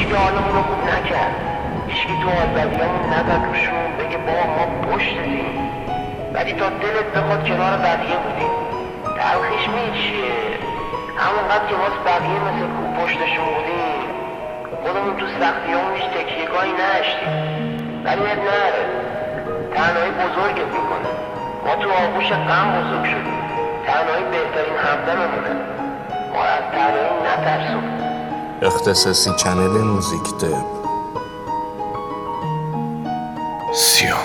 که حالمون رو خوب نکرد. هیچکی تو آزادیامون نزد روشون بگه بابا ما پشتتیم، ولی تا دلت بخواد کنار بقیه بودیم. تلخیش میچیه همونقدر که واسه بقیه مثل کوب پشتشون بودیم، خودمون تو سختیامون هیچ تکیهگاهی نداشتیم. ولی اب نره، تنهایی بزرگت میکنه. ما تو آغوش غم بزرگ شدیم. تنهایی بهترین همدممونه. ما از تنهایی نترسون. اختصاصی چنل موزیک دب سیام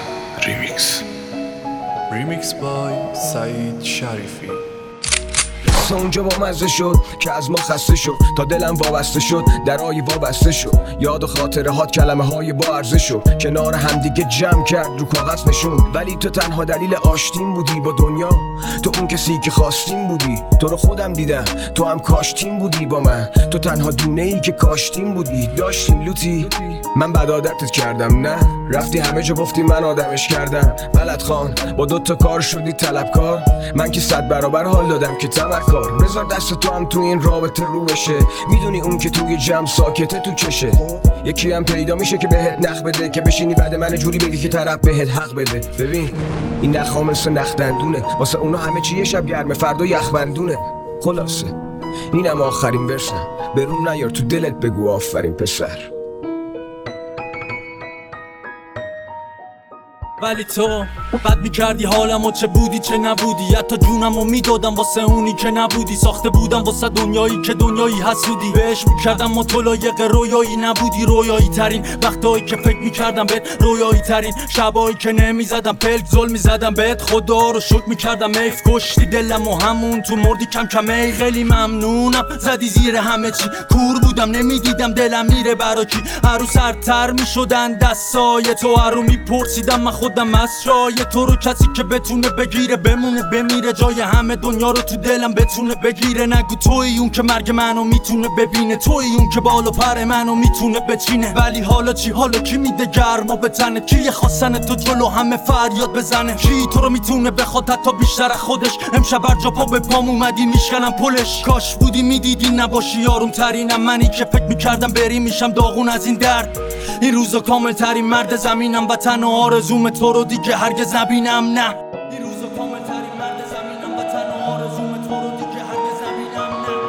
ریمیکس بای سعید شریفی. اونجا با مزه شد که از ما خسته شد، تا دلم وابسته شد درای وابسته شد. یاد و خاطره هات کلمه های با ارزش شد، کنار همدیگه جمع کرد رو کاغذ نشون. ولی تو تنها دلیل آشتیم بودی با دنیا، تو اون کسی که خواستیم بودی. تو رو خودم دیدم، تو هم کاشتیم بودی با من. تو تنها دونه ای که کاشتیم بودی. داشتیم لوتی، من بد عادتت کردم نه؟ رفتی همه جا گفتی من آدمش کردم. بلد خان با دوتا کار شدی طلبکار، من که 100 برابر حال دادم که تمکار. بذار دست تو هم تو این رابطه رو بشه، میدونی اون که توی جمع ساکته تو چشه. یکی هم پیدا میشه که بهت نخ بده، که بشینی بعد من جوری بگی که طرف بهت حق بده. ببین این نخ ها مثل نخ دندونه، واسه اونا همه چی یه شب گرمه فردا یخبندونه. خلاصه اینم آخرین ورسم، برون نیار تو دلت بگو آفرین پسر. ولی تو بد میکردی حالمو، چه بودی چه نبودی. حتی جونمو میدادم واسه اونی که نبودی. ساخته بودم واسه دنیایی که دنیایی حسودی. بهش میکردم متلایق رویایی نبودی. رویایی ترین وقتایی که فکر میکردم بهت، رویایی ترین شبایی که نمیزدم پلک زل میزدم بهت. خدا رو شکر میکردم ایف کشتی دلم و همون تو مردی کم کم. ای خیلی ممنونم زدی زیر همه چی. کور بودم نمیدیدم دلم میره برا کی. هرو سرتر میشدن دستای تو، هرو میپرسیدم من خودم از جای تو رو. کسی که بتونه بگیره بمونه بمیره، جای همه دنیا رو تو دلم بتونه بگیره. نگو توی اون که مرگ منو میتونه ببینه، توی اون که بال و پر منو میتونه بچینه. ولی حالا چی؟ حالا کی میده گرما به تنه؟ کی خواستن تو جلو همه فریاد بزنه؟ کی تو رو میتونه بخواد حتی بیشتر از خودش؟ امشب بر جا پا به پام اومدی میشکنم پلش. کاش بودی میدیدی نباشی یارم ترینم، منی که فکر میکردم بری میشم داغون از این درد. این روزا کامل ترین مرد زمینم و تنها آرزوم تو رو دیگه هرگز نبینم. نه این روزا کامل ترین مرد زمینم و تنها آرزوم تو رو دیگه هرگز نبینم.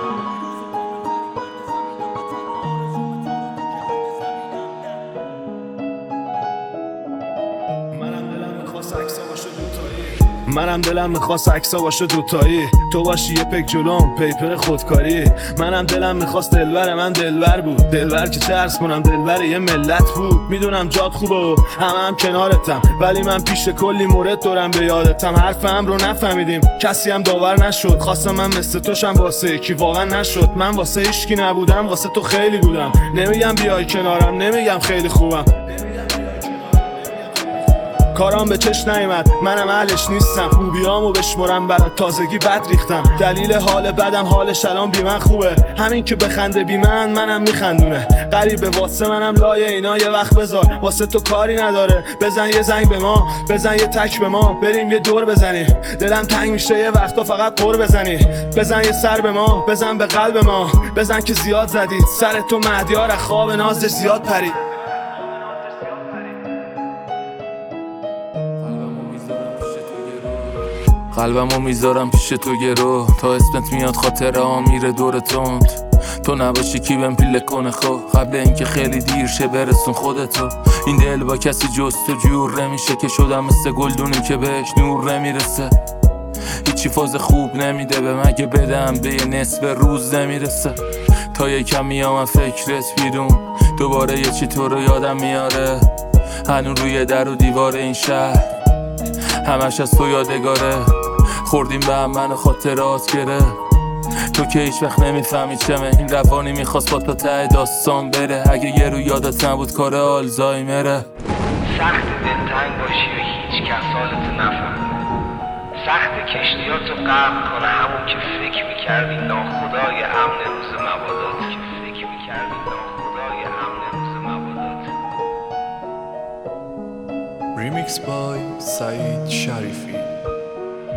منم دلم میخواست عکسا باشه دوتایی، تو باشی یه پک جلوم پیپر خودکاری. منم دلم میخواست دلبر من دلبر بود، دلبر که ترس کنم دلبر یه ملت بود. میدونم جات خوبه و هم کنارتم، ولی من پیش کلی مورد دورم به یادتم. حرفم رو نفهمیدیم کسی هم داور نشد، خواستم من مثل توشم واسه یکی واقعا نشد. من واسه هیچکی نبودم، واسه تو خیلی بودم. نمیگم بیای کنارم، نمیگم خیلی خوبم، کارام به چش نیامد منم اهلش نیستم. خوبیامو بشمرم برات تازگی بد ریختم. دلیل حال بدم حالش الان بی من خوبه، همین که بخنده بی منم میخندونه. غریبه واسه منم لای اینا یه وقت بذار، واسه تو کاری نداره. بزن یه زنگ به ما، بزن یه تک به ما، بریم یه دور بزنیم. دلم تنگ میشه یه وقتا فقط قر بزنی. بزن یه سر به ما، بزن به قلب ما، بزن که زیاد زدید سر تو مهدیار از خواب نازش زیاد پرید. قلبمو میذارم پیش تو گرو، تا اسمت میاد خاطره ها میره دور تند. تو نباشی کی بهم پیله کنه خو، قبل اینکه خیلی دیر شه برسون خودتو. این دل با کسی جز تو جور نمیشه، که شدم مثل گلدونی که بهش نور نمیرسه. هیچی فاز خوب نمیده به مگه بدم به یه نصف روز نمیرسه. تا یکم میام فکرت بیرون، دوباره یه چی تو رو یادم میاره. هنوز روی در و دیوار این شهر همش از تو یادگاره. خوردیم به هم من خاطرات گره، تو که هیچ وقت نمیفهمی چمه. این روانی میخواست با تا ته داستان بره، اگه یه رو یادت نبود کار آلزایمره. سخت دلتنگ باشی و هیچ کس حالت نفهمه. سخت کشتیاتو غرق کنه همون که فکر میکردی ناخدای امن روز مبادات. که فکر میکردی ناخدای امن روز مبادات. ریمیکس بای سعید شریفی.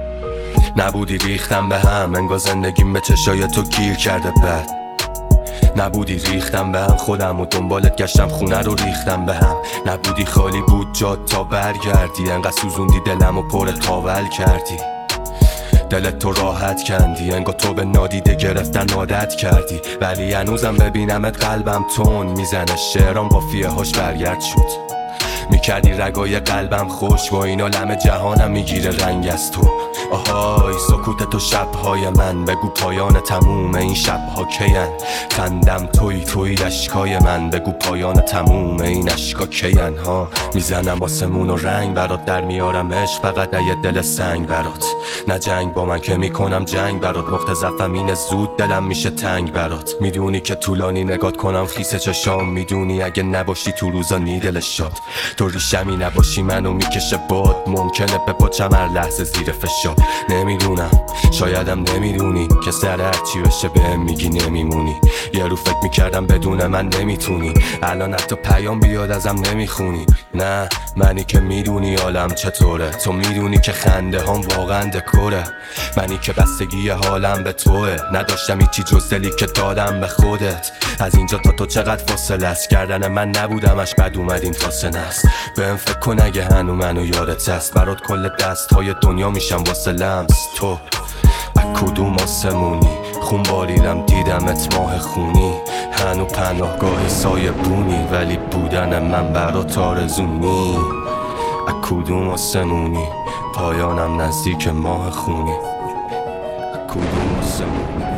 نبودی ریختم به هم، انگار زندگیم به چشای تو گیر کرده بد. نبودی ریختم به هم خودم و دنبالت گشتم خونه رو ریختم به هم نبودی خالی بود جاد تا برگردی انقدر سوزوندی دلم و پر تاول کردی دلت تو راحت کندی انگار تو به نادیده گرفتن عادت کردی ولی هنوزم ببینمت قلبم تون میزنه شعرام قافیه هاش برگرد شد میکردی رگای قلبم خوش با اینا لمه جهانم میگیره رنگ از تو آهای سکوت تو شبهای من بگو پایان تموم این شبها کین خندم توی اشکای من بگو پایان تموم این اشکا کین ها میزنم آسمون و رنگ برات در میارم عشق فقط یه دل سنگ برات نه جنگ با من که میکنم جنگ برات نقطه ضعفم اینه زود دلم میشه تنگ برات میدونی که طولانی نگات کنم خیس چشام میدونی اگه نباشی تو روزا نیدلش شد تو ریشمی نباشی منو میکشه باد ممکنه بپاچم هر لحظه زیر فشار نمیدونم شایدم نمیدونی که سر هرچی بشه بهم میگی نمیمونی یه رو فکر میکردم بدون من نمیتونی الان حتی پیام بیاد ازم نمیخونی نه منی که میدونی حالم چطوره تو میدونی که خنده هم واقعا دکوره منی که بستگی حالم به توه نداشتم هیچی جز دلی که دادم به خودت از اینجا تا تو چقدر فاصله است کردن من نبودمش بد اومد این تا سنه است بهم فکر کن اگه هنو منو یادت است برات کل دست های دنیا میشم واسه لمس تو کدوم آسمونی خون باریدم دیدمت ماه خونی هنو پناهگاه سایه بونی ولی بودن من برات آرزونی کدوم آسمونی پایانم نزدیک ماه خونی کدوم آسمونی